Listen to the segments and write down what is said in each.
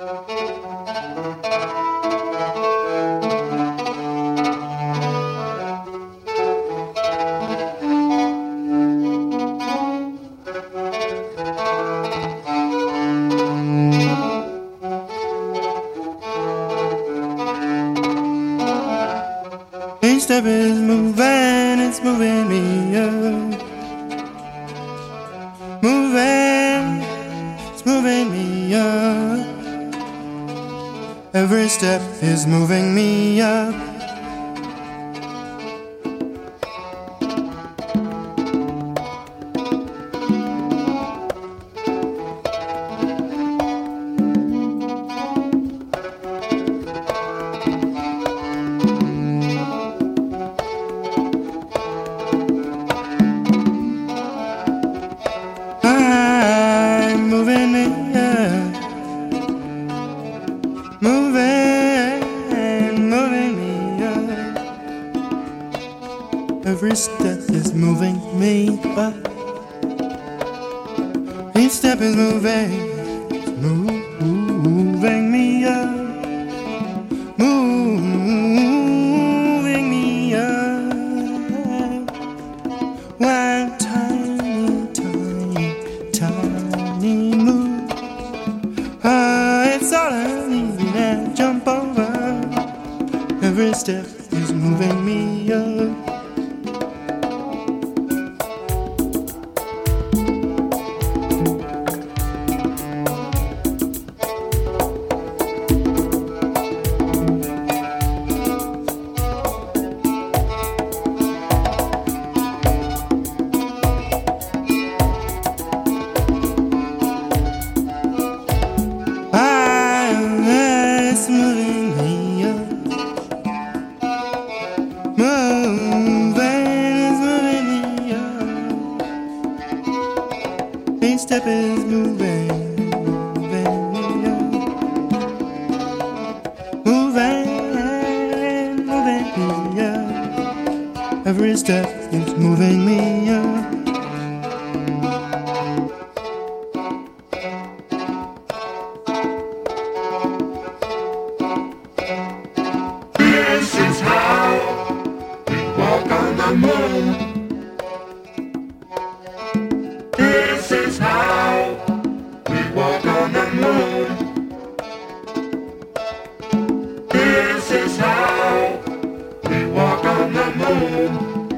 Each step is moving, it's moving me up. Moving, it's moving me up. Every step is moving me up. Every step is moving me up. Each step is moving me up. Moving me up. One tiny, tiny, tiny move. It's all I need to jump over. Every step is moving me up. Each step is moving me up. Moving me up. Every step is moving me up. This is how we walk on the moon. This is how we walk on the moon. This is how we walk on the moon.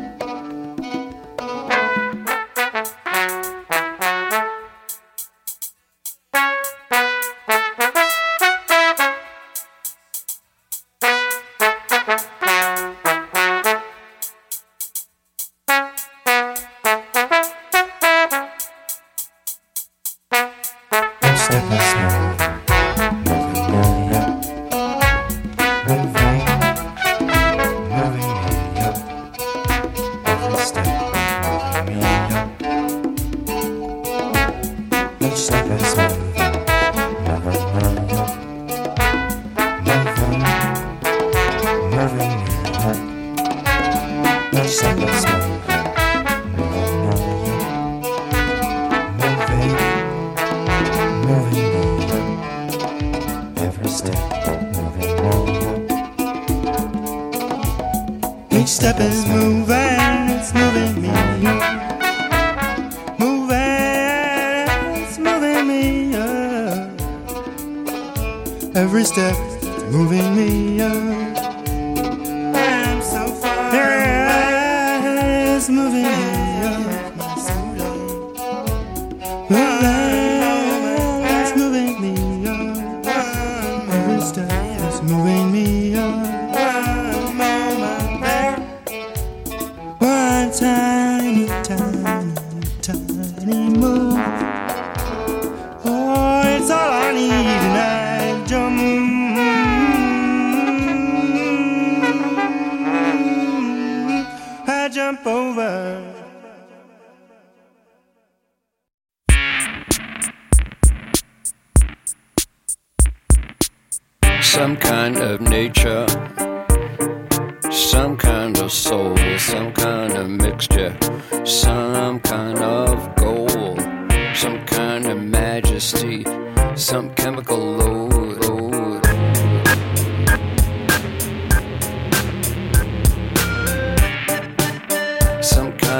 Step is moving me up. Moving me up. Every step moving me up. Each step is moving me up. Moving me up. Each step is moving me up. Moving me up. Every step moving me up. Each step is moving, it's moving me up. Moving, it's moving me up. Every step is moving me up. I'm so far away. It's moving me up. Moving me up. Every step is moving me up. One tiny, tiny, tiny move. Oh, it's all I need, and I jump over. Some kind of nature, some kind of soul, some kind of mixture, some kind of gold, some kind of majesty, some chemical load,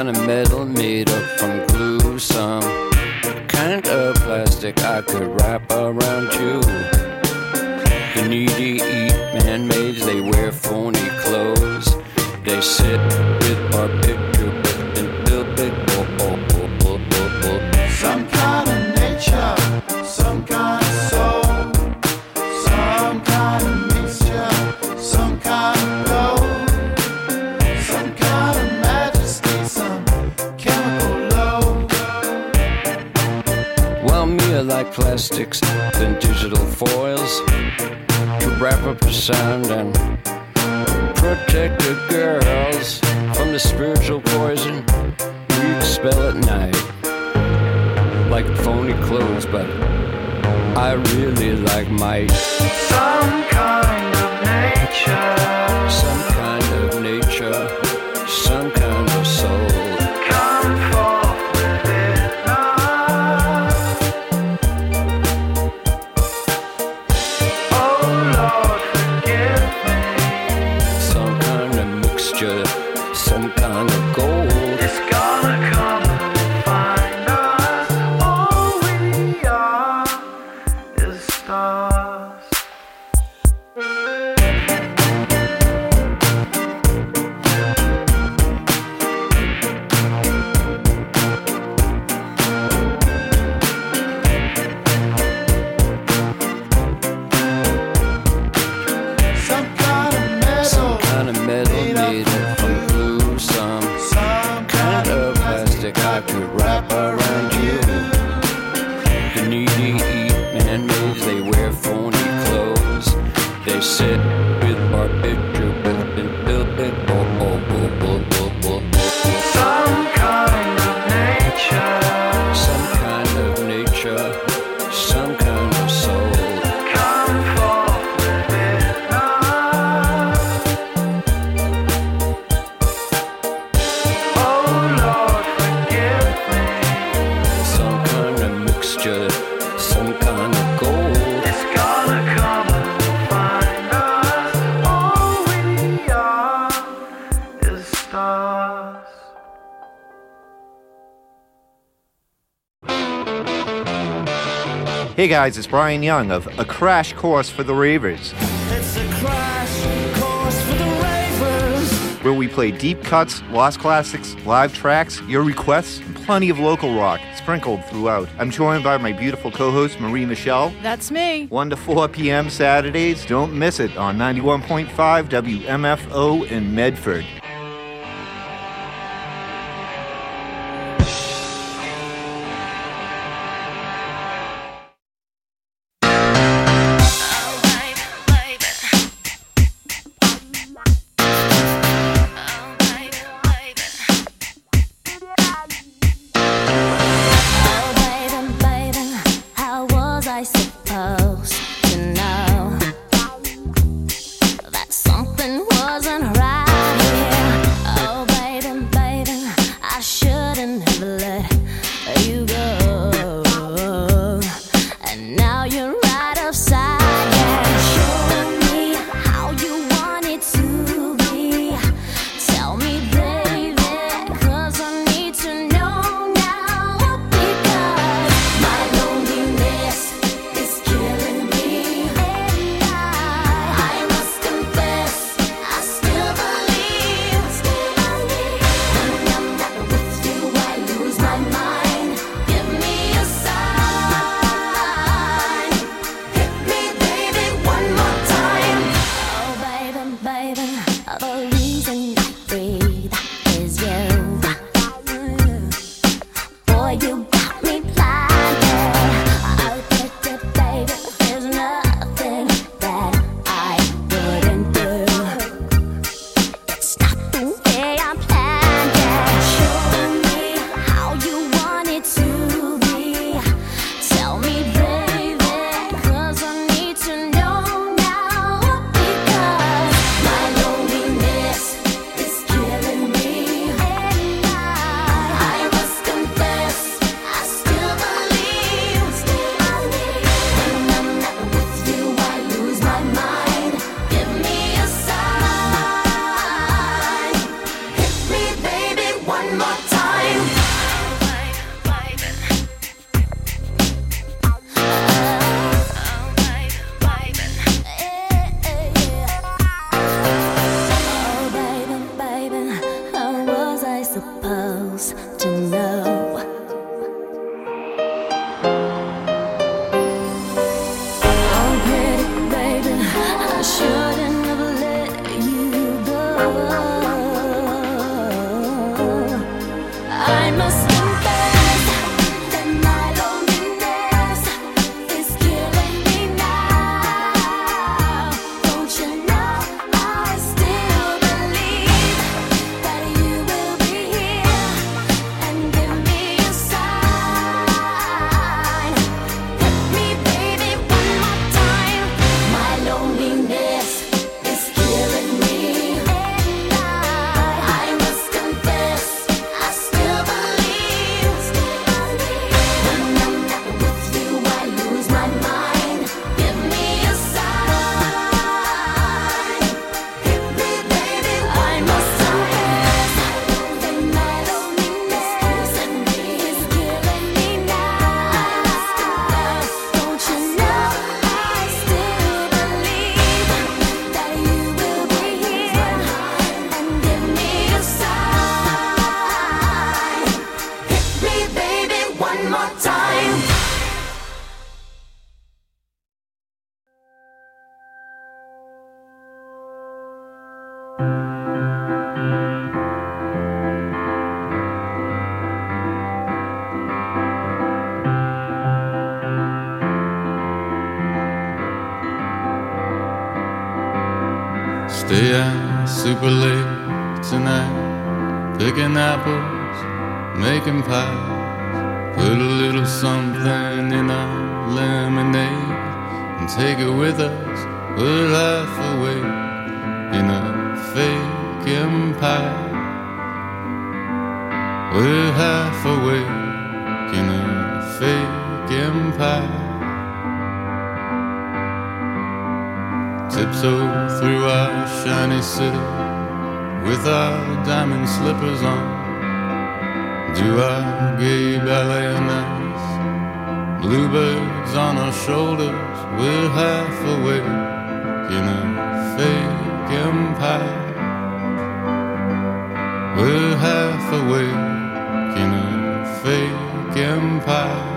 kind of metal made up from glue, some kind of plastic I could wrap around you. The needy eat man-made, they wear phony clothes. They sit with our picture and build big Some kind of nature, some kind of soul, some kind of mixture, some kind of gold, some kind of majesty, some chemical load. Well, me I like plastics and digital foils to wrap up the sound and protect the girls from the spiritual poison we expel at night. Like phony clothes, but I really like might. Some kind of nature, Some kind of nature, some kind of soul. come forth within us. Oh Lord, forgive me. Some kind of mixture, some kind of gold. It's gonna come and find us. All we are is stars. Some kind of metal, Some kind of metal made up from glue, some some kind of plastic I could wrap around you. The needy eat man-made, they wear phony clothes. They sit with our picture and build big Some kind of nature, Some kind of nature, some kind of soul. come forth within us. Oh Lord, forgive me. Some kind of mixture, some kind of gold. It's gonna come and find us. All we are is stars. Hey guys, it's Brian Young of A Crash Course for the Ravers, It's a crash course for the ravers. where we play deep cuts, lost classics, live tracks, your requests, and plenty of local rock sprinkled throughout. I'm joined by my beautiful co-host Marie Michelle. That's me. 1 to 4 p.m. Saturdays. Don't miss it on 91.5 WMFO in Medford. Oh, baby, baby, how was I supposed to know that something wasn't right here? Oh, baby, baby, I shouldn't have let you go. And now you're right outside. Yeah, show me how you want it to be. Tell me, baby, 'cause I need to know now. Because my loneliness is killing me. And I must confess, I still believe. When I'm not with you, I lose my mind. Give me a sign. Hit me I must confess that my loneliness is killing me now. Don't you know I still believe that you will be here and give me a sign. Hit me, baby, one more time. My loneliness is killing me. I must confess, I still believe. When I'm not with you, I lose my mind. Give me a sign. Hit me, baby. I must confess that my loneliness is killing me now. Don't you know I still believe that you will be here and give me a sign. Hit me, baby, one more time. Stay out super late tonight, picking apples, making pies. Put a little something in our lemonade and take it with us. We're half awake in a fake empire. We're half awake in a fake empire. Tiptoe through our shiny city with our diamond slippers on. Do our gay ballet on ice. Bluebirds on our shoulders. We're half awake in a fake empire. We're half awake in a fake empire.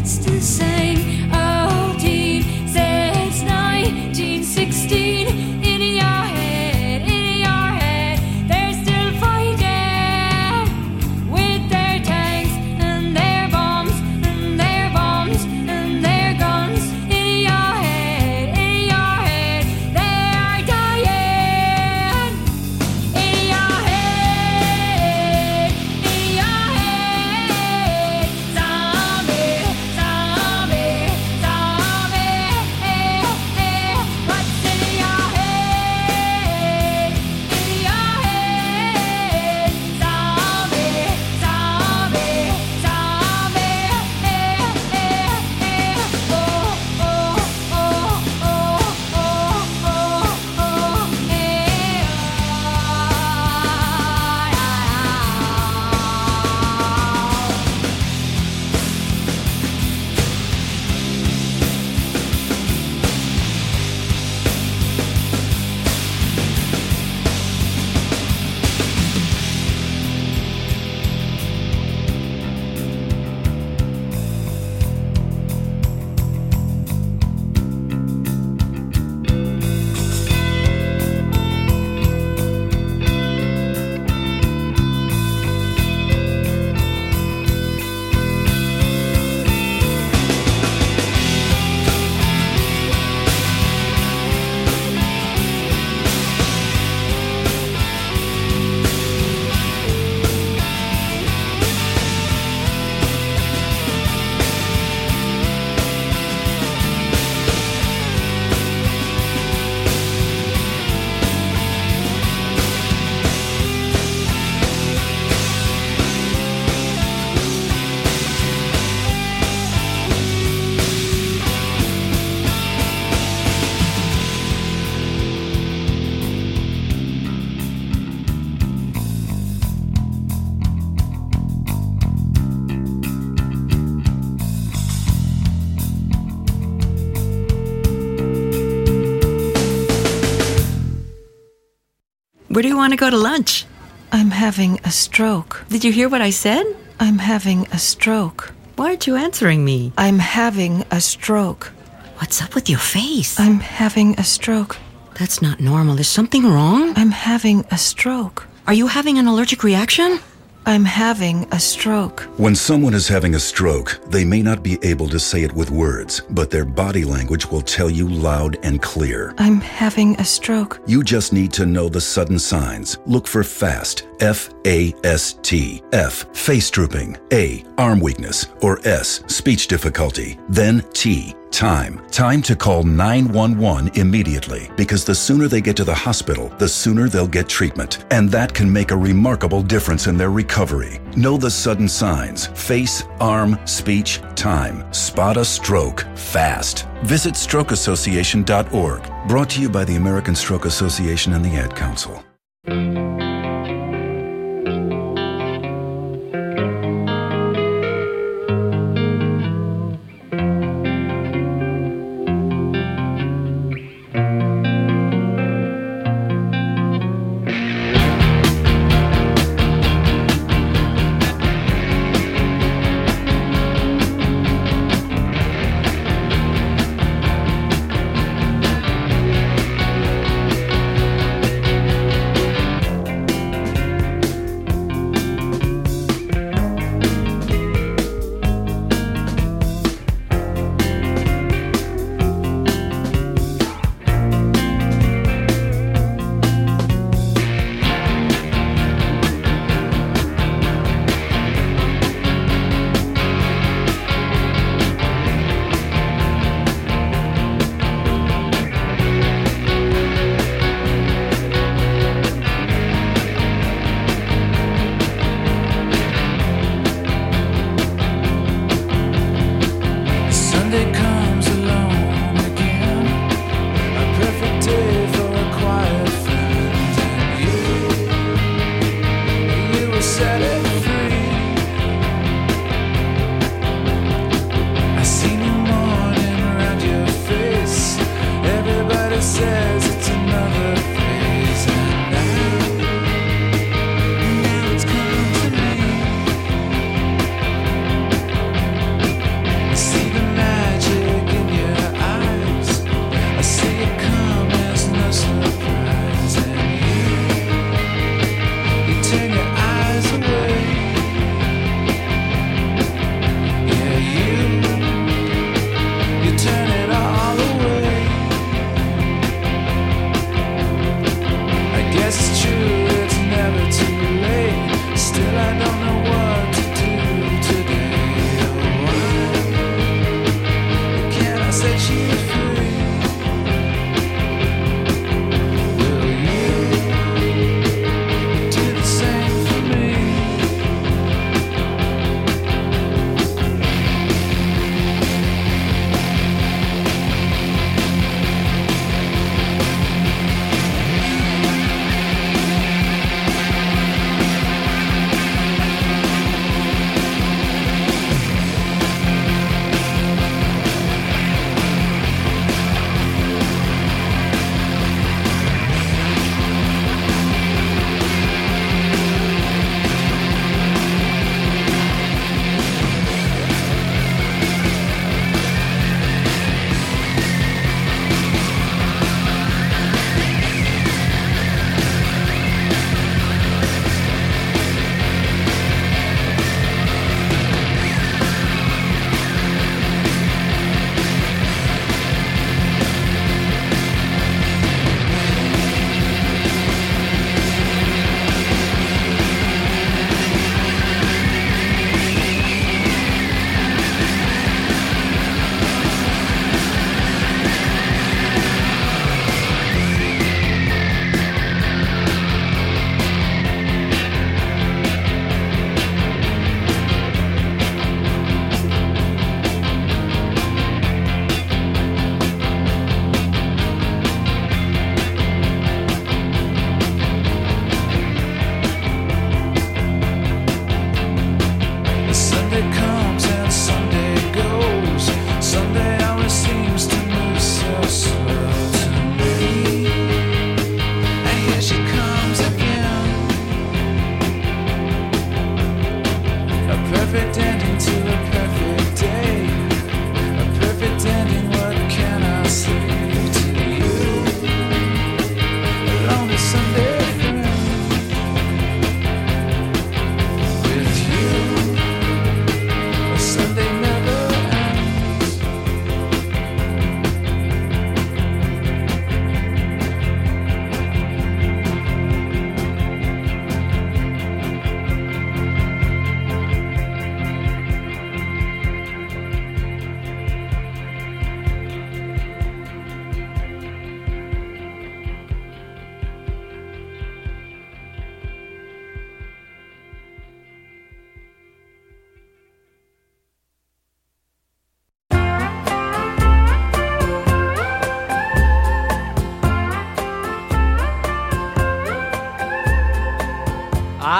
it's the same old teen since 1916. In your head, they're still fighting with their tanks and their bombs and their bombs and their guns. In your head, they are dying. In your head, zombie, zombie, zombie. What's in your head? In your head, zombie, zombie, zombie. Oh, oh, oh, oh, Where do you want to go to lunch? I'm having a stroke. Did you hear what I said? I'm having a stroke. Why aren't you answering me? I'm having a stroke. What's up with your face? I'm having a stroke. That's not normal. Is something wrong? I'm having a stroke. Are you having an allergic reaction? I'm having a stroke. When someone is having a stroke, they may not be able to say it with words, but their body language will tell you loud and clear. I'm having a stroke. You just need to know the sudden signs. Look for FAST, F-A-S-T. F, face drooping. A, arm weakness. Or S, speech difficulty. Then T, time. Time to call 911 immediately, because the sooner they get to the hospital, the sooner they'll get treatment. And that can make a remarkable difference in their recovery. Know the sudden signs. Face, arm, speech, time. Spot a stroke fast. Visit strokeassociation.org. Brought to you by the American Stroke Association and the Ad Council.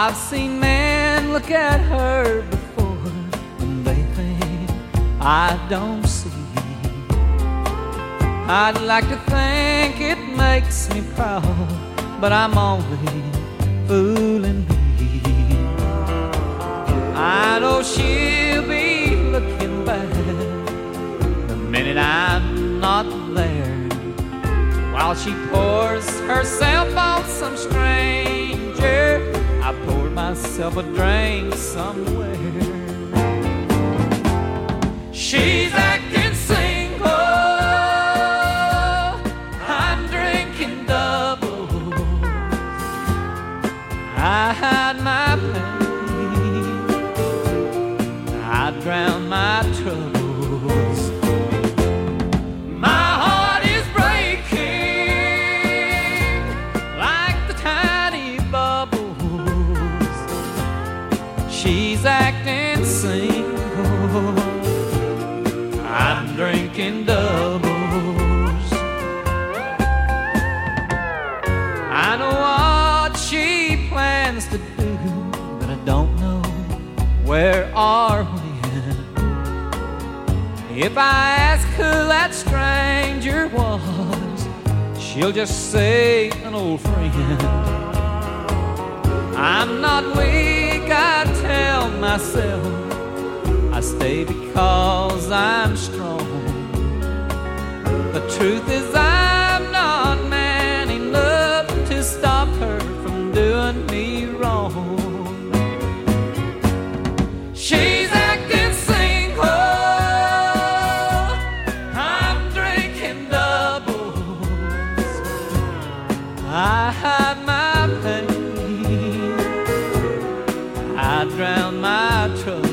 I've seen men look at her before and they think I don't see. I'd like to think it makes me proud, but I'm only fooling me. I know she'll be looking back the minute I'm not there, while she pours herself on some stranger. I poured myself a drink somewhere. She's acting single, I'm drinking double. I hide my pain, I drown my troubles. My heart is breaking like the tiny bubbles. She's acting single, I'm drinking doubles. I know what she plans to do, but I don't know where or when. If I ask who that stranger was, she'll just say an old friend. I'm not weak, I tell myself. I stay because I'm strong. The truth is I'm not man enough to stop her from doing me wrong. She's acting single, I'm drinking doubles. I hide my pain, I drown my troubles.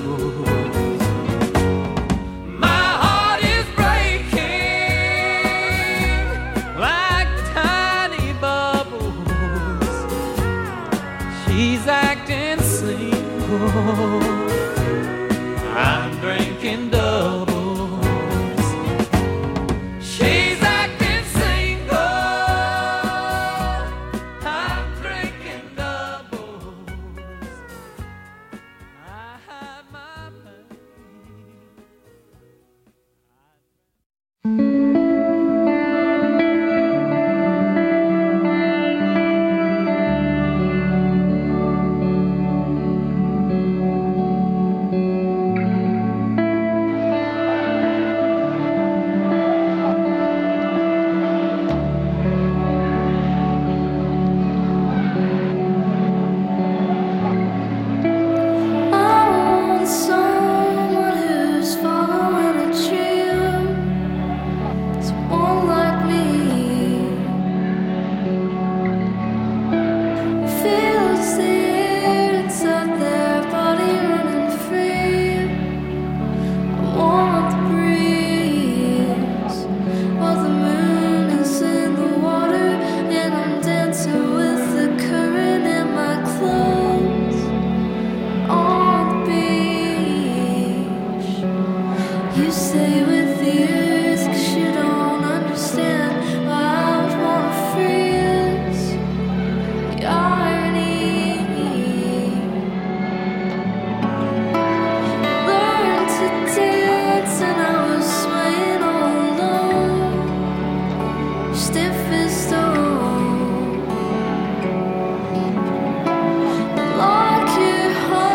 She's acting single, I'm drinking doubles. She's acting single, I'm drinking doubles. I hide my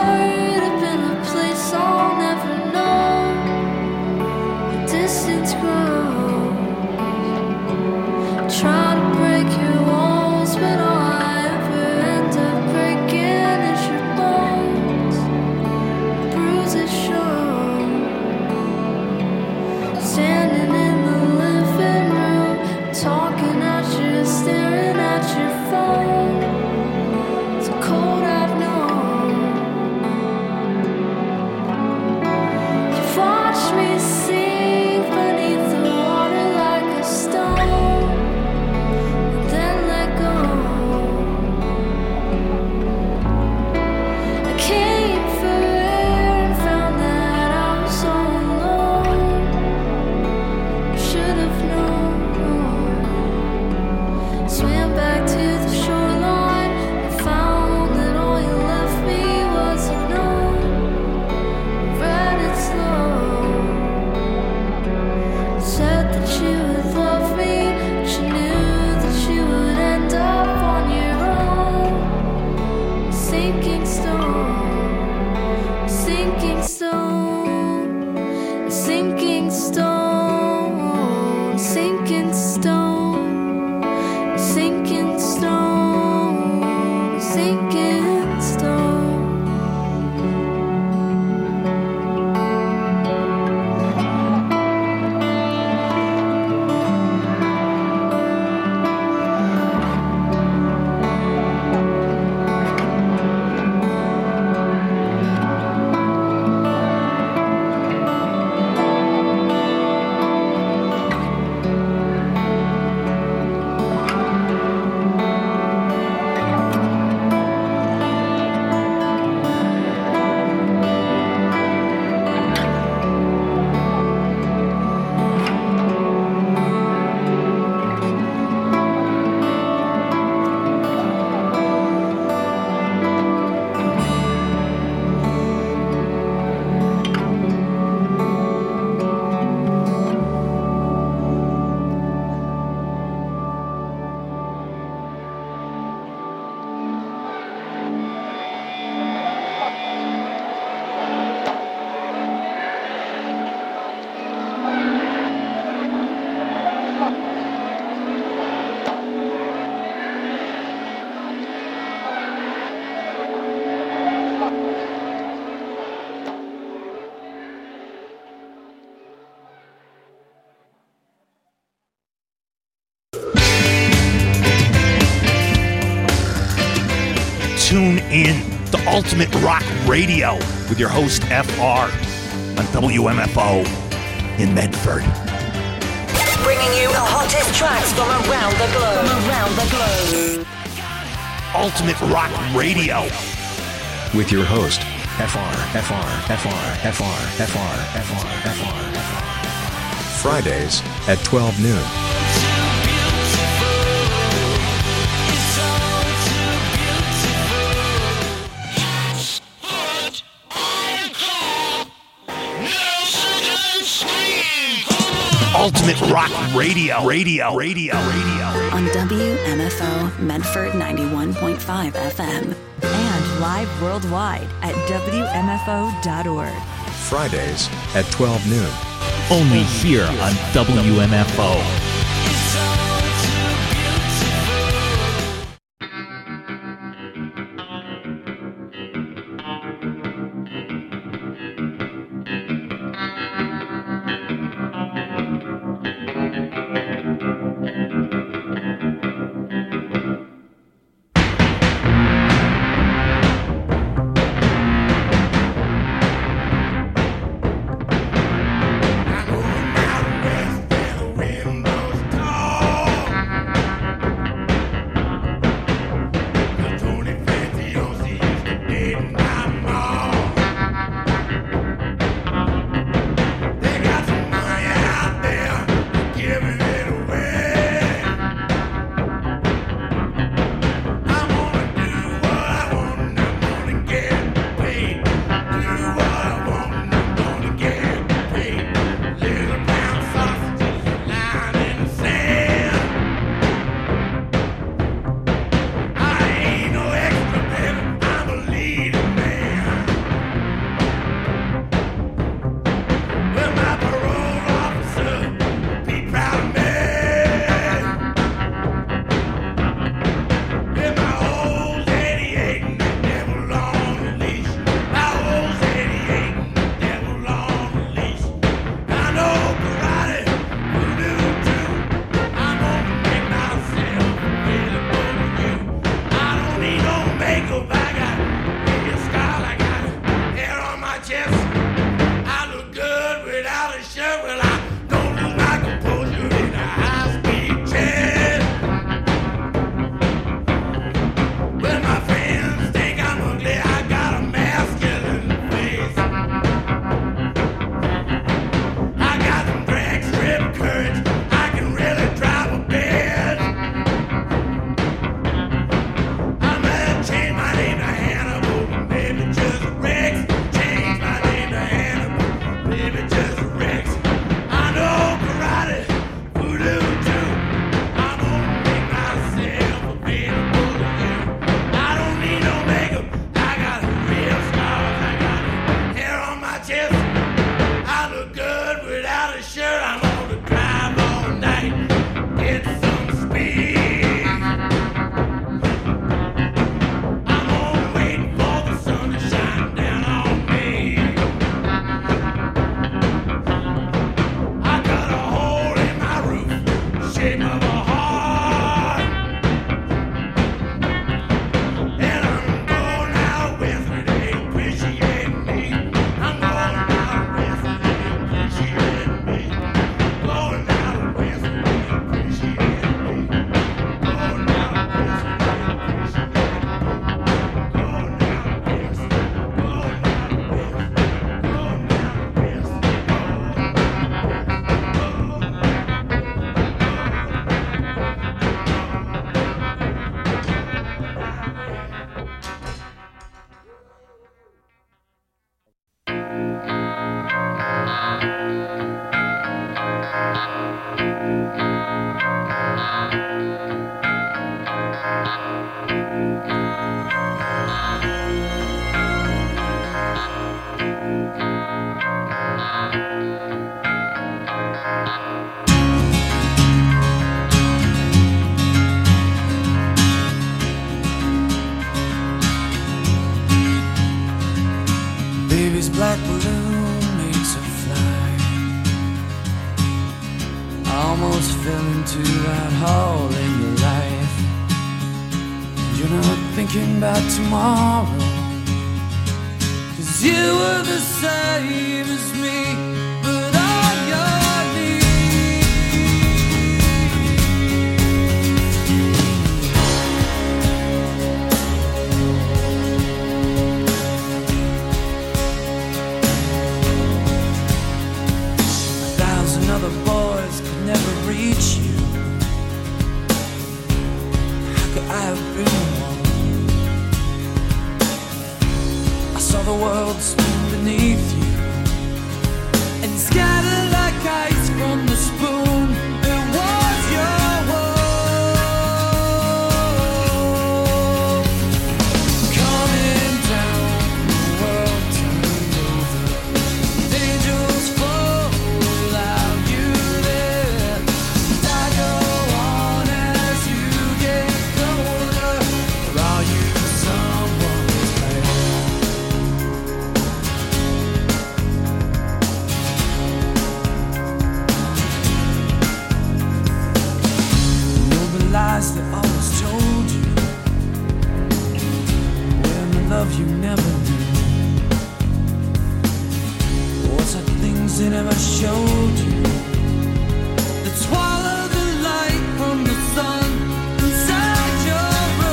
distance grows. sinking stone, sinking stone, sinking stone, sinking stone. Tune in to Ultimate Rock Radio with your host FR on WMFO in Medford. Bringing you the hottest tracks from around the globe. Ultimate Rock Radio with your host FR. Fridays at 12 noon. Ultimate Rock Radio. On WMFO Medford 91.5 FM. And live worldwide at WMFO.org. Fridays at 12 noon. Only here on WMFO. I got shape of a heart. And I'm going out with her, they appreciate me. I'm going out with her, they appreciate me. Going out with her, they appreciate me. Going out with her, they appreciate me. Going out with her, going out with her, going out with her. Baby's black balloon makes her fly. I almost fell into that hole in your life. You're not thinking about tomorrow, 'cause you were the same as me, but all your needs. Other boys could never reach you. How could I have been one? I saw the world spin beneath you and scatter like ice from the spoon. It was your world. Coming down, the world turned over. Angels fall without you there. I go on as you get colder. Or are you someone's better? Know the lies that always told you, when the love you never knew. What's the things they never showed you, that swallow the light from the sun inside your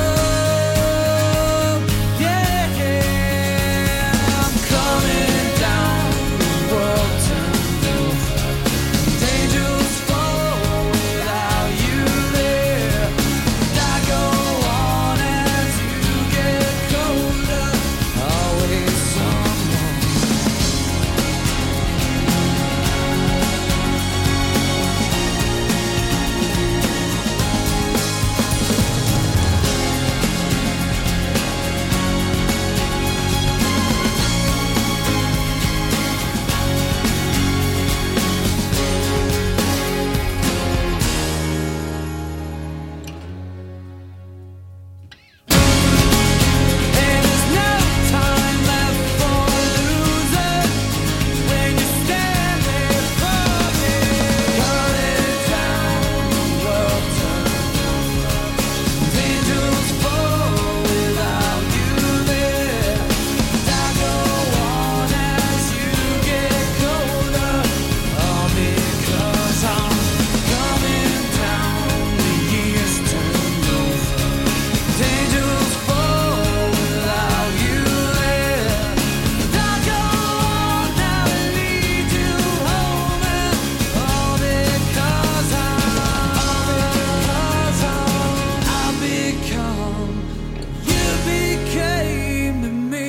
room? Yeah, I'm coming down, the world turned over. Angels fall without you there. I go on as you get colder. Always someone. And there's no time left for losers when you stand there for me. Cutting down, the world turned over. Angels fall without you there. I go on as you get colder. All because I'm coming down, the years turned over. Angels fall without you there. I go on now and lead you home, and all because I've become, you became to me.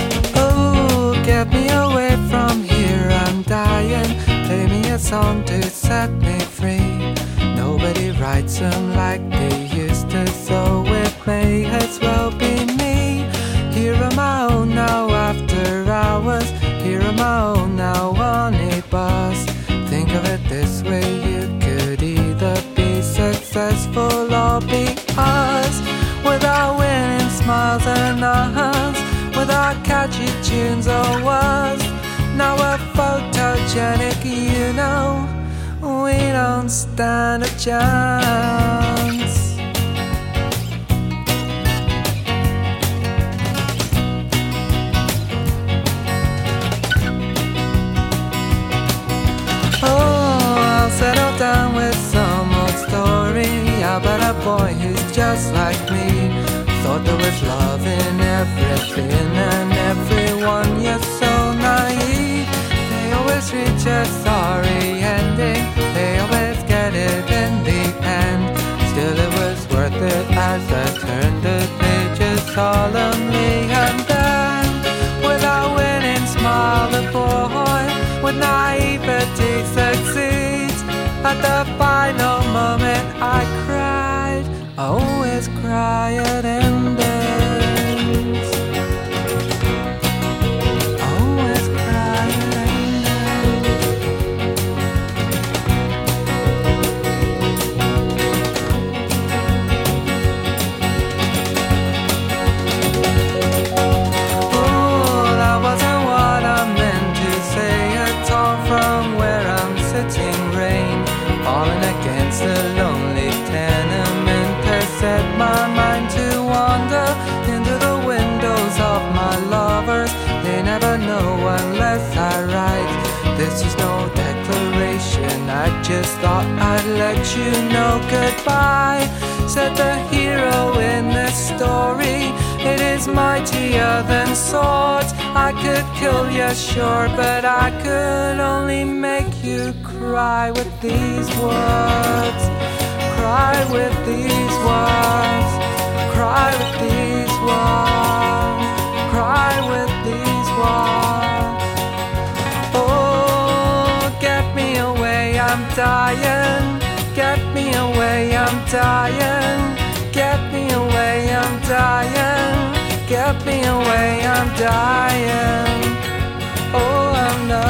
Oh, get me away from here, I'm dying. Play me a song to set me free. Nobody writes them like they used to, so it may as well be me. Here am I own now after hours. Here am I own now on a bus. Think of it this way, you could either be successful or be us. Without winning smiles and nods, without catchy tunes or words. Now we're photogenic, you know, we don't stand a chance. Settle down with some old story about a boy who's just like me. Thought there was love in everything and everyone, you're so naive. They always reach a sorry ending, they always get it in the end. Still it was worth it as I turned the pages solemnly. And then, without winning, smile the boy with naivety succeeds. At the final moment I cried, I always cry at endings. I always cry at Oh, that wasn't what I meant to say at all. From where I'm sitting, rain falling against the lonely tenement has set my mind to wander into the windows of my lovers. They never know unless I write. This is no declaration, I just thought I'd let you know goodbye. Said the hero in this story, it is mightier than swords. I could kill you, sure, but I could only make you cry with these words. Cry with these words. Cry with these words. Cry with these words. Oh, get me away, I'm dying. Get me away, I'm dying. Get me away, I'm dying. Get me away, I'm dying. Oh, I'm dying.